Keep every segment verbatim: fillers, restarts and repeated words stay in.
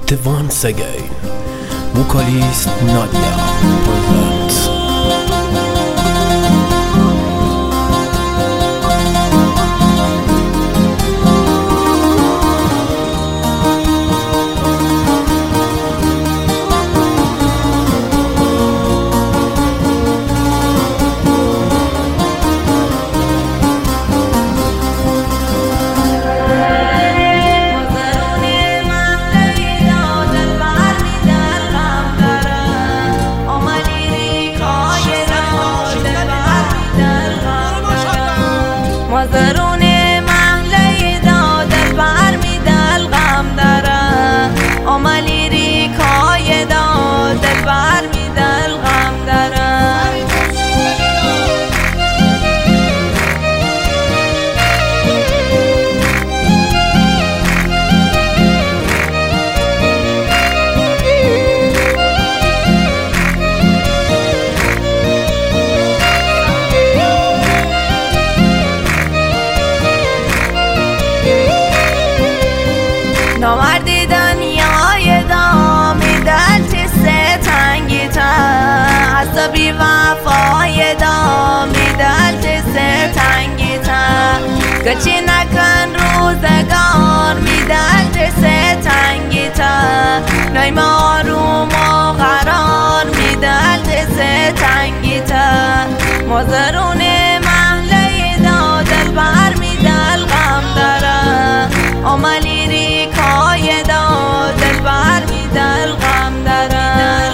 once again, vocalist Nadia presents درون محله دادل برمی دل غم داره عملی ریکای دادل برمی دل غم داره نامردی دنیای دامی دل تیسه تنگی تا عصبی وفای دامی دل تیسه تنگی تا گچی نکن روزگار می دل تیسه تنگی تا نایم آروم و قرار می دل تیسه تنگی تا مزرون محله دادل بر می دل غم داره عملی ریکای دادل بر می دل غم داره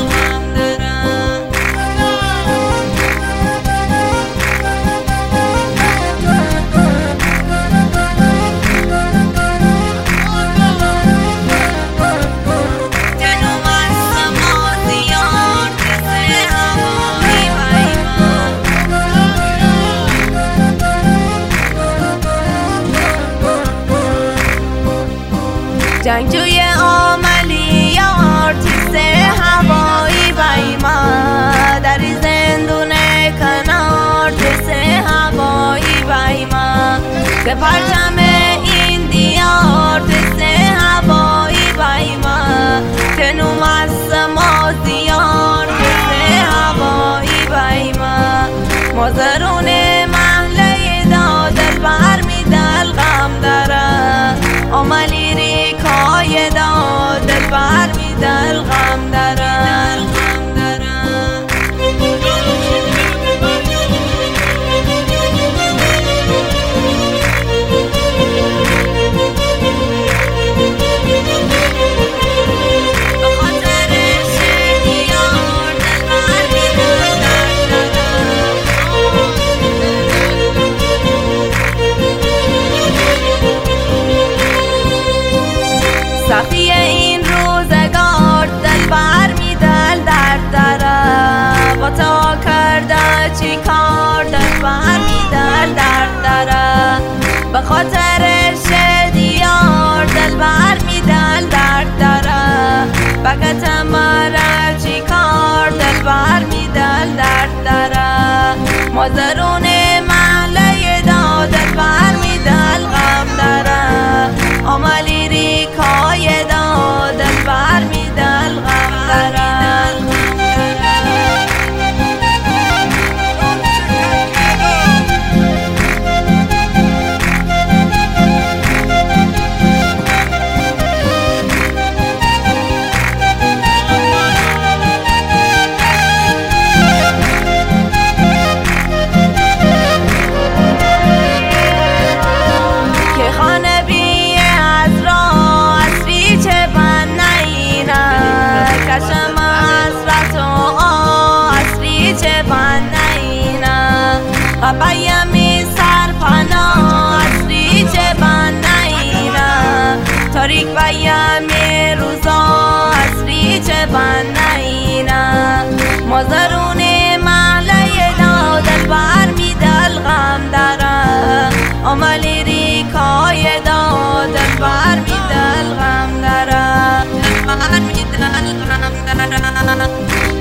جنگجوی عملی آرتیست هوایی بیما در زندون کنار تیست هوایی بیما به پرچم این دیار تیست هوایی بیما تنوم از ما دیار تیست هوایی بیما مزرون محله دادل بر می دل غم داره عملی ریکای دادل بر می دل غم داره سختی این روزگار دل بر می دل درد داره با تا کرده چی کار دل بر می دل درد داره به خاطر شدیار دل بر می دل درد داره بگت مرا چی کار دل بر می دل درد داره مزرون محله دادل بر می دل غم داره عملی ریکای دادل بر می دل غم داره کشم حسرت و آسری چه بند نینا قبیمی سرپناه اصری چه بند نینا تاریک بیمی روزا اصری چه بند نینا مزرون محله دادل بر می دل غم داره عملی ریکای دادل بر می دل غم داره بر می دل غم داره